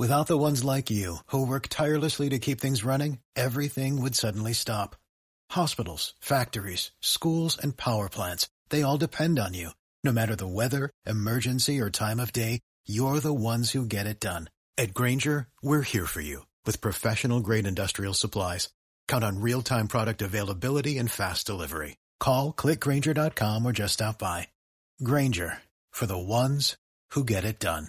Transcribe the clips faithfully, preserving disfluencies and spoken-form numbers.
Without the ones like you, who work tirelessly to keep things running, everything would suddenly stop. Hospitals, factories, schools, and power plants, they all depend on you. No matter the weather, emergency, or time of day, you're the ones who get it done. At Grainger, we're here for you with professional-grade industrial supplies. Count on real-time product availability and fast delivery. Call, click Grainger dot com, or just stop by. Grainger, for the ones who get it done.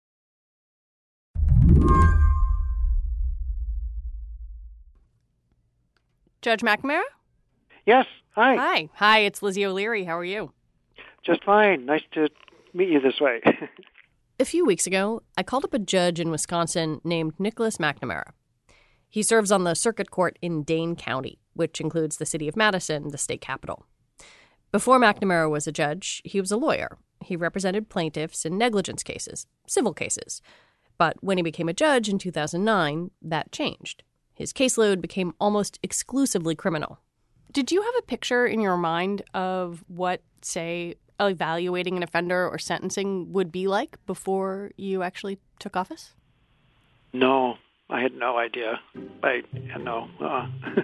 Judge McNamara? Yes. Hi. Hi. Hi, it's Lizzie O'Leary. How are you? Just fine. Nice to meet you this way. A few weeks ago, I called up a judge in Wisconsin named Nicholas McNamara. He serves on the circuit court in Dane County, which includes the city of Madison, the state capital. Before McNamara was a judge, he was a lawyer. He represented plaintiffs in negligence cases, civil cases. But when he became a judge in two thousand nine, that changed. His caseload became almost exclusively criminal. Did you have a picture in your mind of what, say, evaluating an offender or sentencing would be like before you actually took office? No, I had no idea. I had no. Uh.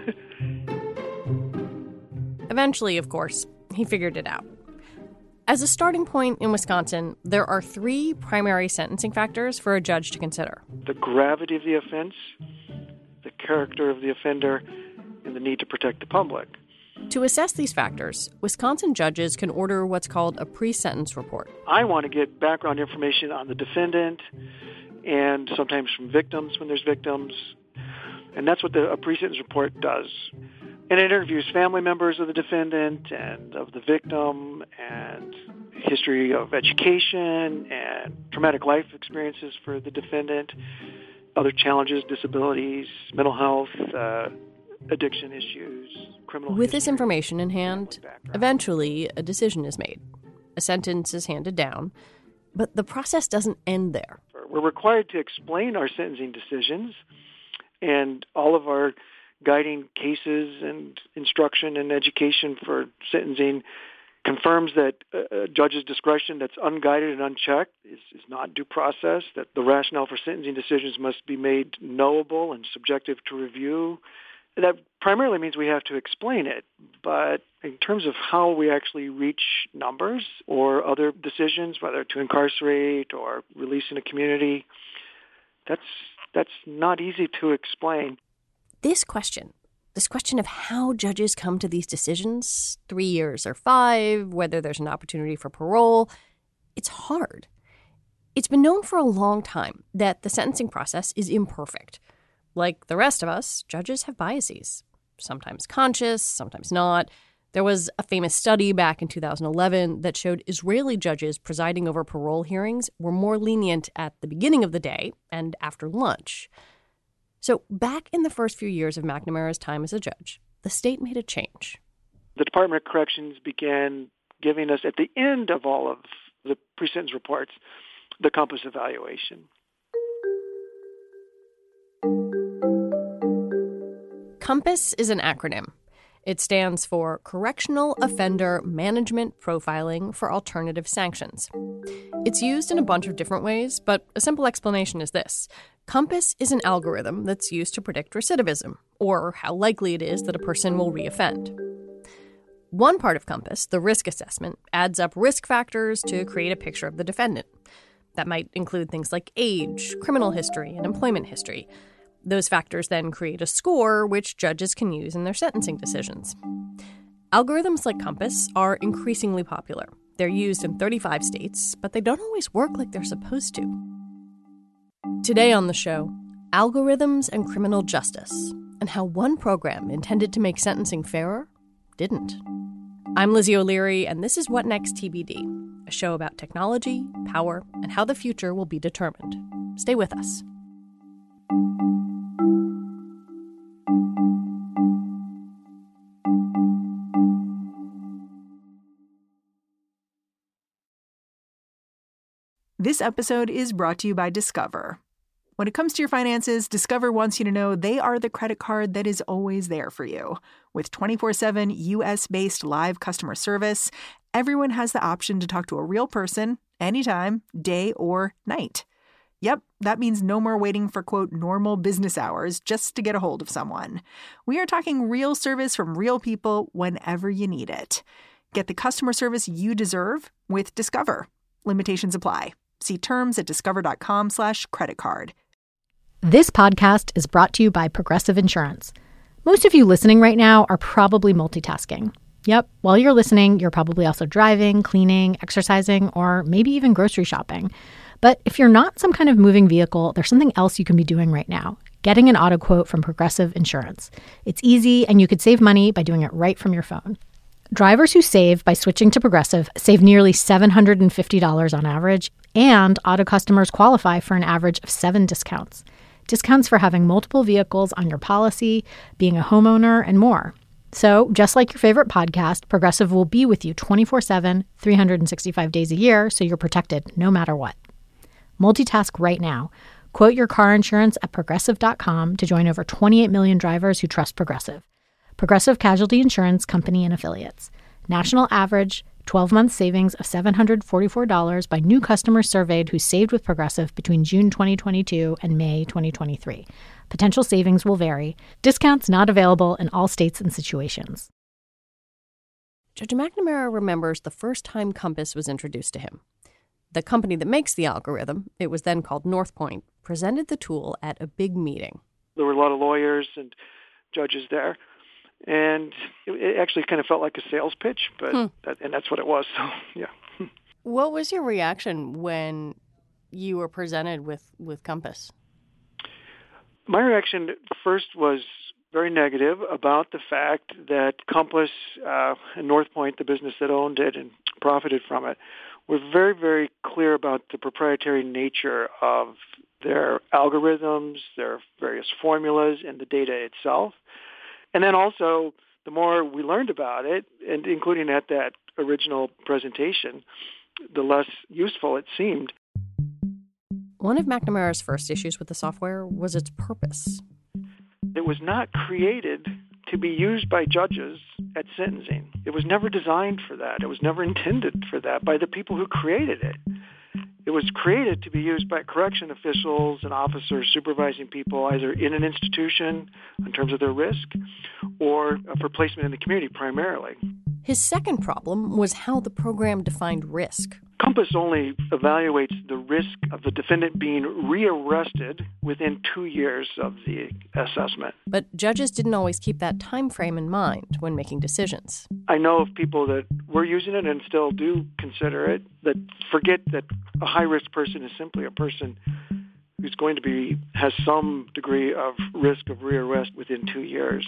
Eventually, of course, he figured it out. As a starting point in Wisconsin, there are three primary sentencing factors for a judge to consider. The gravity of the offense, the character of the offender, and the need to protect the public. To assess these factors, Wisconsin judges can order what's called a pre-sentence report. I want to get background information on the defendant and sometimes from victims when there's victims. And that's what the, a pre-sentence report does. And it interviews family members of the defendant and of the victim and history of education and traumatic life experiences for the defendant, other challenges, disabilities, mental health, uh, addiction issues, criminal With history, this information in hand, eventually a decision is made. A sentence is handed down, but the process doesn't end there. We're required to explain our sentencing decisions, and all of our guiding cases and instruction and education for sentencing confirms that a judge's discretion that's unguided and unchecked is, is not due process, that the rationale for sentencing decisions must be made knowable and subjective to review. That primarily means we have to explain it, but in terms of how we actually reach numbers or other decisions, whether to incarcerate or release in a community, that's that's not easy to explain. This question, this question of how judges come to these decisions, three years or five, whether there's an opportunity for parole, it's hard. It's been known for a long time that the sentencing process is imperfect. Like the rest of us, judges have biases, sometimes conscious, sometimes not. There was a famous study back in two thousand eleven that showed Israeli judges presiding over parole hearings were more lenient at the beginning of the day and after lunch. So back in the first few years of McNamara's time as a judge, the state made a change. The Department of Corrections began giving us, at the end of all of the pre-sentence reports, the COMPAS evaluation. COMPAS is an acronym. It stands for Correctional Offender Management Profiling for Alternative Sanctions. It's used in a bunch of different ways, but a simple explanation is this. COMPAS is an algorithm that's used to predict recidivism, or how likely it is that a person will reoffend. One part of COMPAS, the risk assessment, adds up risk factors to create a picture of the defendant. That might include things like age, criminal history, and employment history. Those factors then create a score which judges can use in their sentencing decisions. Algorithms like COMPAS are increasingly popular. They're used in thirty-five states, but they don't always work like they're supposed to. Today on the show, algorithms and criminal justice, and how one program intended to make sentencing fairer didn't. I'm Lizzie O'Leary, and this is What Next T B D, a show about technology, power, and how the future will be determined. Stay with us. This episode is brought to you by Discover. When it comes to your finances, Discover wants you to know they are the credit card that is always there for you. With twenty-four seven U S-based live customer service, everyone has the option to talk to a real person anytime, day or night. Yep, that means no more waiting for, quote, normal business hours just to get a hold of someone. We are talking real service from real people whenever you need it. Get the customer service you deserve with Discover. Limitations apply. See terms at discover.com slash credit card. This podcast is brought to you by Progressive Insurance. Most of you listening right now are probably multitasking. Yep, while you're listening, you're probably also driving, cleaning, exercising, or maybe even grocery shopping. But if you're not some kind of moving vehicle, there's something else you can be doing right now. Getting an auto quote from Progressive Insurance. It's easy, and you could save money by doing it right from your phone. Drivers who save by switching to Progressive save nearly seven hundred fifty dollars on average, and auto customers qualify for an average of seven discounts. Discounts for having multiple vehicles on your policy, being a homeowner, and more. So, just like your favorite podcast, Progressive will be with you twenty-four seven, three hundred sixty-five days a year, so you're protected no matter what. Multitask right now. Quote your car insurance at progressive dot com to join over twenty-eight million drivers who trust Progressive. Progressive Casualty Insurance Company and Affiliates. National average twelve-month savings of seven hundred forty-four dollars by new customers surveyed who saved with Progressive between June twenty twenty-two and May twenty twenty-three. Potential savings will vary. Discounts not available in all states and situations. Judge McNamara remembers the first time Compass was introduced to him. The company that makes the algorithm, it was then called Northpoint, presented the tool at a big meeting. There were a lot of lawyers and judges there, and it, it actually kind of felt like a sales pitch, but hmm. that, and that's what it was. So, yeah. What was your reaction when you were presented with, with Compass? My reaction first was very negative about the fact that Compass uh, and Northpoint, the business that owned it and profited from it, were very, very clear about the proprietary nature of their algorithms, their various formulas, and the data itself. And then also, the more we learned about it, and including at that original presentation, the less useful it seemed. One of McNamara's first issues with the software was its purpose. It was not created to be used by judges at sentencing. It was never designed for that. It was never intended for that by the people who created it. It was created to be used by correction officials and officers supervising people either in an institution in terms of their risk or for placement in the community primarily. His second problem was how the program defined risk. Compass only evaluates the risk of the defendant being rearrested within two years of the assessment. But judges didn't always keep that time frame in mind when making decisions. I know of people that were using it and still do consider it, that forget that a high-risk person is simply a person who's going to be, has some degree of risk of rearrest within two years.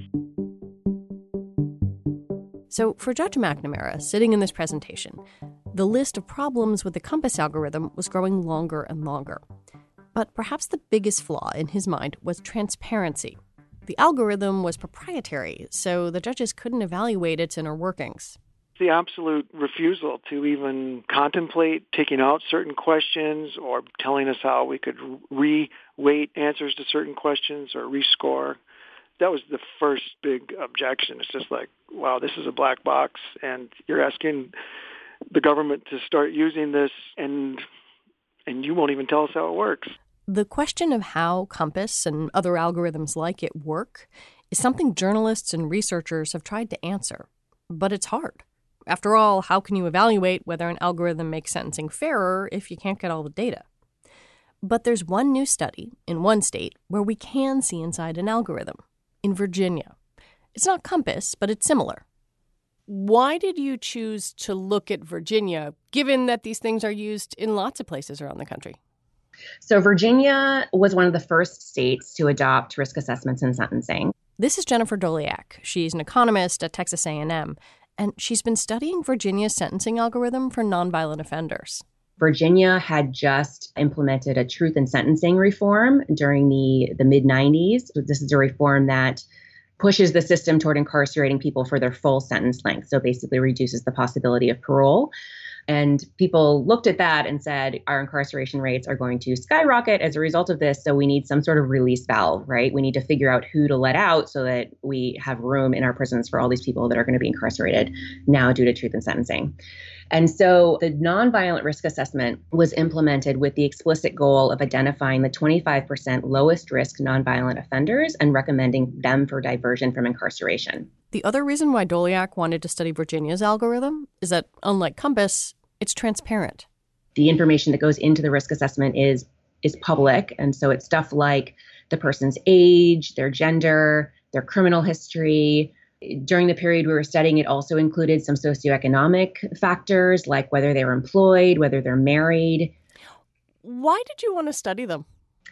So for Judge McNamara, sitting in this presentation, the list of problems with the Compass algorithm was growing longer and longer. But perhaps the biggest flaw in his mind was transparency. The algorithm was proprietary, so the judges couldn't evaluate its inner workings. The absolute refusal to even contemplate taking out certain questions or telling us how we could re-weight answers to certain questions or rescore. That was the first big objection. It's just like, wow, this is a black box, and you're asking the government to start using this, and and you won't even tell us how it works. The question of how Compass and other algorithms like it work is something journalists and researchers have tried to answer, but it's hard. After all, how can you evaluate whether an algorithm makes sentencing fairer if you can't get all the data? But there's one new study in one state where we can see inside an algorithm. In Virginia. It's not Compass, but it's similar. Why did you choose to look at Virginia, given that these things are used in lots of places around the country? So Virginia was one of the first states to adopt risk assessments in sentencing. This is Jennifer Doliak. She's an economist at Texas A and M, and she's been studying Virginia's sentencing algorithm for nonviolent offenders. Virginia had just implemented a truth in sentencing reform during the, the mid nineties. This is a reform that pushes the system toward incarcerating people for their full sentence length, so basically reduces the possibility of parole. And people looked at that and said, our incarceration rates are going to skyrocket as a result of this, so we need some sort of release valve, right? We need to figure out who to let out so that we have room in our prisons for all these people that are going to be incarcerated now due to truth in sentencing. And so the nonviolent risk assessment was implemented with the explicit goal of identifying the twenty-five percent lowest risk nonviolent offenders and recommending them for diversion from incarceration. The other reason why Doleac wanted to study Virginia's algorithm is that, unlike Compass, it's transparent. The information that goes into the risk assessment is is public. And so it's stuff like the person's age, their gender, their criminal history. During the period we were studying, it also included some socioeconomic factors like whether they were employed, whether they're married. Why did you want to study them?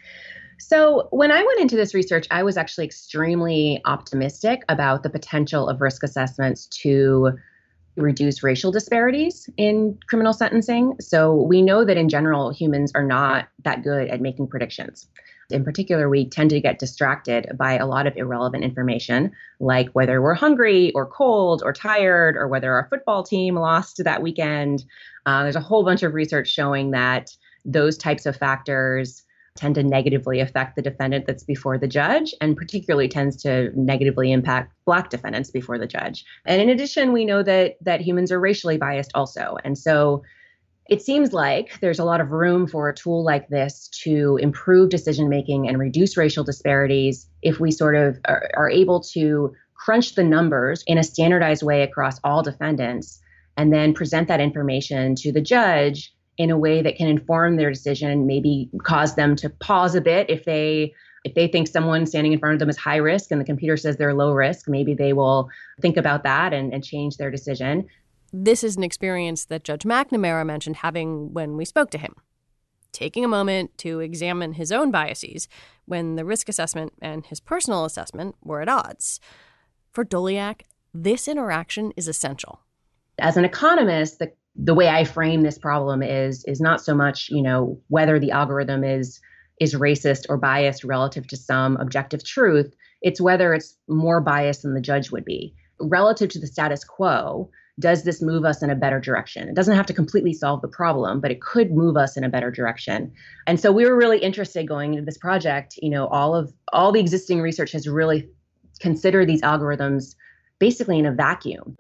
So when I went into this research, I was actually extremely optimistic about the potential of risk assessments to reduce racial disparities in criminal sentencing. So we know that in general, humans are not that good at making predictions. In particular, we tend to get distracted by a lot of irrelevant information, like whether we're hungry or cold or tired or whether our football team lost that weekend. Uh, there's a whole bunch of research showing that those types of factors tend to negatively affect the defendant that's before the judge, and particularly tends to negatively impact Black defendants before the judge. And in addition, we know that that humans are racially biased also. And so it seems like there's a lot of room for a tool like this to improve decision-making and reduce racial disparities if we sort of are, are able to crunch the numbers in a standardized way across all defendants and then present that information to the judge in a way that can inform their decision, maybe cause them to pause a bit if they if they think someone standing in front of them is high risk and the computer says they're low risk, maybe they will think about that and, and change their decision. This is an experience that Judge McNamara mentioned having when we spoke to him, taking a moment to examine his own biases when the risk assessment and his personal assessment were at odds. For Doleac, this interaction is essential. As an economist, the the way I frame this problem is is not so much, you know, whether the algorithm is is racist or biased relative to some objective truth. It's whether it's more biased than the judge would be. Relative to the status quo, does this move us in a better direction? It doesn't have to completely solve the problem, but it could move us in a better direction. And so we were really interested going into this project. You know, all of all the existing research has really considered these algorithms basically in a vacuum,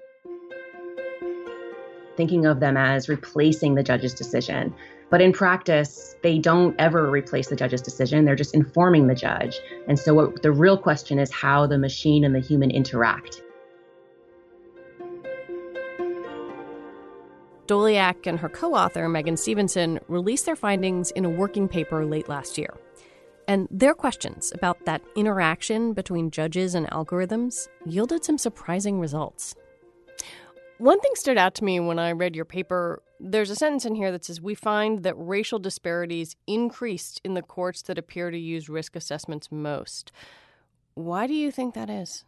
thinking of them as replacing the judge's decision. But in practice, they don't ever replace the judge's decision. They're just informing the judge. And so what the real question is how the machine and the human interact. Doleac and her co-author, Megan Stevenson, released their findings in a working paper late last year. And their questions about that interaction between judges and algorithms yielded some surprising results. One thing stood out to me when I read your paper. There's a sentence in here that says, we find that racial disparities increased in the courts that appear to use risk assessments most. Why do you think that is?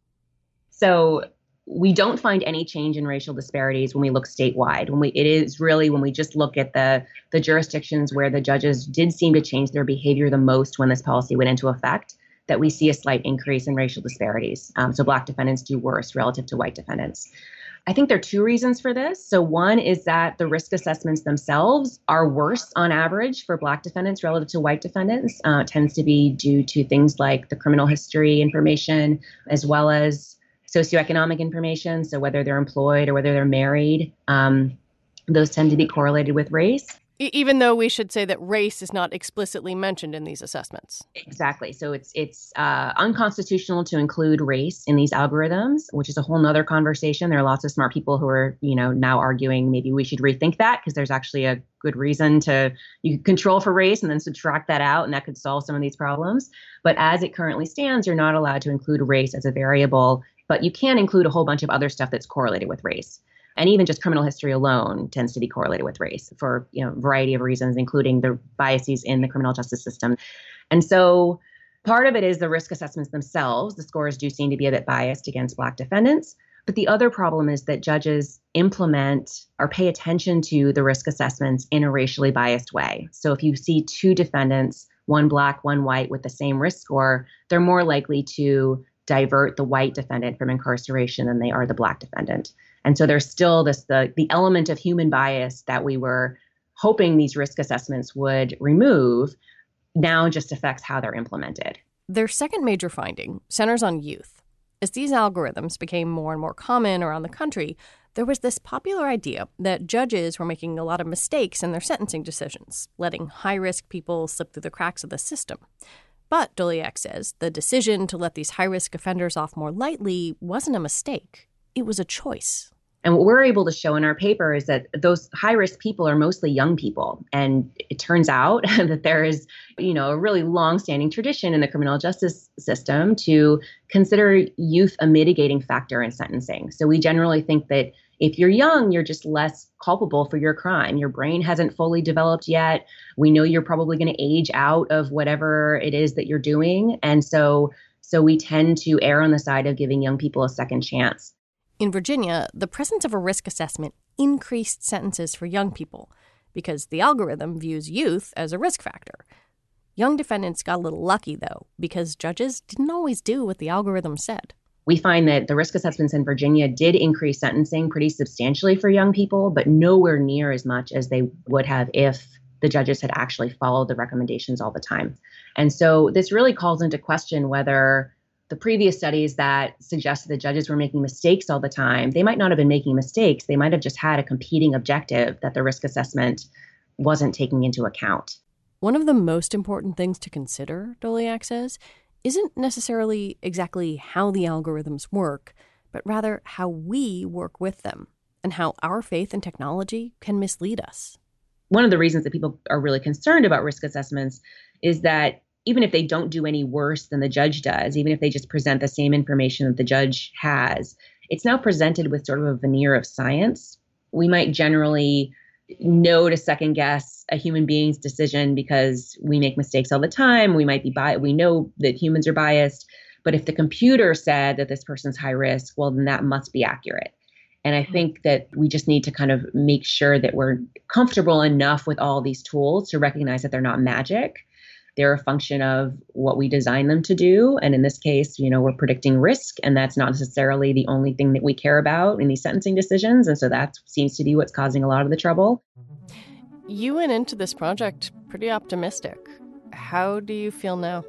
So we don't find any change in racial disparities when we look statewide. When we, it is really when we just look at the, the jurisdictions where the judges did seem to change their behavior the most when this policy went into effect, that we see a slight increase in racial disparities. Um, so Black defendants do worse relative to white defendants. I think there are two reasons for this. So one is that the risk assessments themselves are worse on average for Black defendants relative to white defendants. Uh, it tends to be due to things like the criminal history information, as well as socioeconomic information. So whether they're employed or whether they're married, um, those tend to be correlated with race. Even though we should say that race is not explicitly mentioned in these assessments. Exactly. So it's it's uh, unconstitutional to include race in these algorithms, which is a whole nother conversation. There are lots of smart people who are, you know, now arguing maybe we should rethink that because there's actually a good reason to you can control for race and then subtract that out, and that could solve some of these problems. But as it currently stands, you're not allowed to include race as a variable, but you can include a whole bunch of other stuff that's correlated with race. And even just criminal history alone tends to be correlated with race for, you know, a variety of reasons, including the biases in the criminal justice system. And so part of it is the risk assessments themselves. The scores do seem to be a bit biased against Black defendants. But the other problem is that judges implement or pay attention to the risk assessments in a racially biased way. So if you see two defendants, one Black, one white, with the same risk score, they're more likely to divert the white defendant from incarceration than they are the Black defendant. And so there's still this the the element of human bias that we were hoping these risk assessments would remove now just affects how they're implemented. Their second major finding centers on youth. As these algorithms became more and more common around the country, There was this popular idea that judges were making a lot of mistakes in their sentencing decisions, letting high-risk people slip through the cracks of the system. But, Doleac says, the decision to let these high-risk offenders off more lightly wasn't a mistake. It was a choice. And what we're able to show in our paper is that those high-risk people are mostly young people. And it turns out that there is, you know, a really long-standing tradition in the criminal justice system to consider youth a mitigating factor in sentencing. So we generally think that if you're young, you're just less culpable for your crime. Your brain hasn't fully developed yet. We know you're probably going to age out of whatever it is that you're doing. And so, so we tend to err on the side of giving young people a second chance. In Virginia, the presence of a risk assessment increased sentences for young people because the algorithm views youth as a risk factor. Young defendants got a little lucky, though, because judges didn't always do what the algorithm said. We find that the risk assessments in Virginia did increase sentencing pretty substantially for young people, but nowhere near as much as they would have if the judges had actually followed the recommendations all the time. And so this really calls into question whether the previous studies that suggested that judges were making mistakes all the time, they might not have been making mistakes. They might have just had a competing objective that the risk assessment wasn't taking into account. One of the most important things to consider, Doleac says, isn't necessarily exactly how the algorithms work, but rather how we work with them and how our faith in technology can mislead us. One of the reasons that people are really concerned about risk assessments is that even if they don't do any worse than the judge does, even if they just present the same information that the judge has, it's now presented with sort of a veneer of science. We might generally know to second guess a human being's decision because we make mistakes all the time. We might be biased. We know that humans are biased. But if the computer said that this person's high risk, well, then that must be accurate. And I think that we just need to kind of make sure that we're comfortable enough with all these tools to recognize that they're not magic. They're a function of what we design them to do. And in this case, you know, we're predicting risk, and that's not necessarily the only thing that we care about in these sentencing decisions. And so that seems to be what's causing a lot of the trouble. You went into this project pretty optimistic. How do you feel now?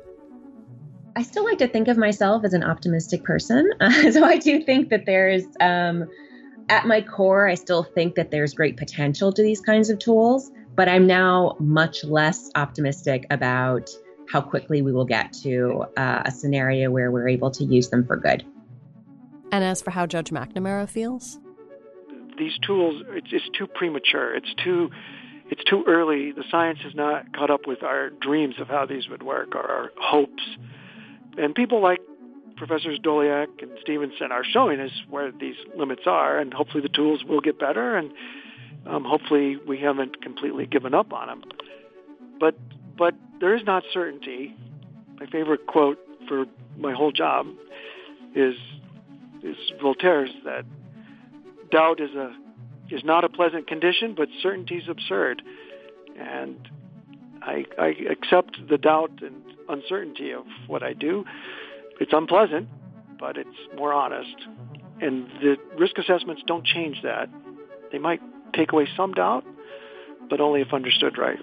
I still like to think of myself as an optimistic person. Uh, so I do think that there's, um, at my core, I still think that there's great potential to these kinds of tools. But I'm now much less optimistic about how quickly we will get to uh, a scenario where we're able to use them for good. And as for how Judge McNamara feels? These tools, it's, it's too premature. It's too, it's too early. The science has not caught up with our dreams of how these would work or our hopes. And people like Professors Doleac and Stevenson are showing us where these limits are, and hopefully the tools will get better, and Um, hopefully we haven't completely given up on them. But but there is not certainty. My favorite quote for my whole job is is Voltaire's, that doubt is a is not a pleasant condition, but certainty is absurd. And I, I accept the doubt and uncertainty of what I do. It's unpleasant, but it's more honest. And the risk assessments don't change that. They might take away some doubt, but only if understood right.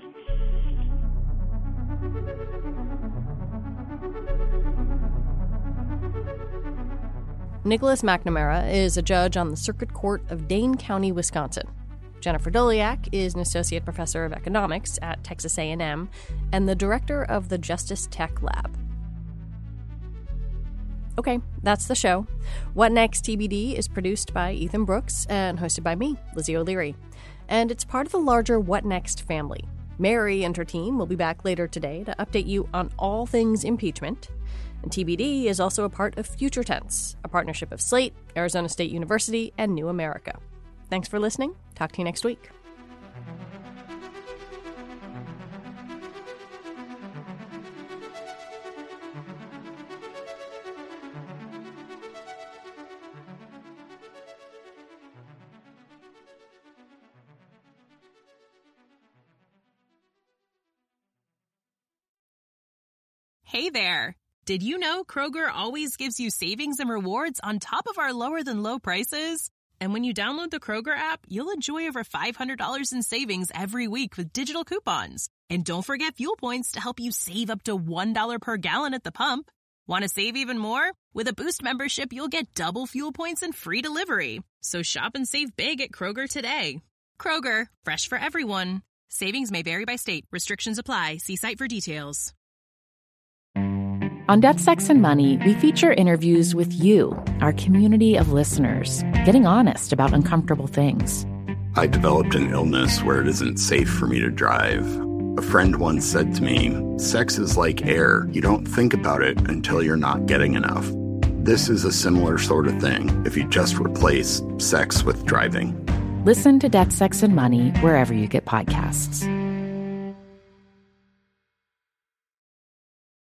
Nicholas McNamara is a judge on the Circuit Court of Dane County, Wisconsin. Jennifer Doleac is an associate professor of economics at Texas A and M and the director of the Justice Tech Lab. Okay, that's the show. What Next T B D is produced by Ethan Brooks and hosted by me, Lizzie O'Leary. And it's part of the larger What Next family. Mary and her team will be back later today to update you on all things impeachment. And T B D is also a part of Future Tense, a partnership of Slate, Arizona State University, and New America. Thanks for listening. Talk to you next week. Hey there! Did you know Kroger always gives you savings and rewards on top of our lower-than-low prices? And when you download the Kroger app, you'll enjoy over five hundred dollars in savings every week with digital coupons. And don't forget fuel points to help you save up to one dollar per gallon at the pump. Want to save even more? With a Boost membership, you'll get double fuel points and free delivery. So shop and save big at Kroger today. Kroger, fresh for everyone. Savings may vary by state. Restrictions apply. See site for details. On Death, Sex, and Money, we feature interviews with you, our community of listeners, getting honest about uncomfortable things. I developed an illness where it isn't safe for me to drive. A friend once said to me, sex is like air. You don't think about it until you're not getting enough. This is a similar sort of thing if you just replace sex with driving. Listen to Death, Sex, and Money wherever you get podcasts.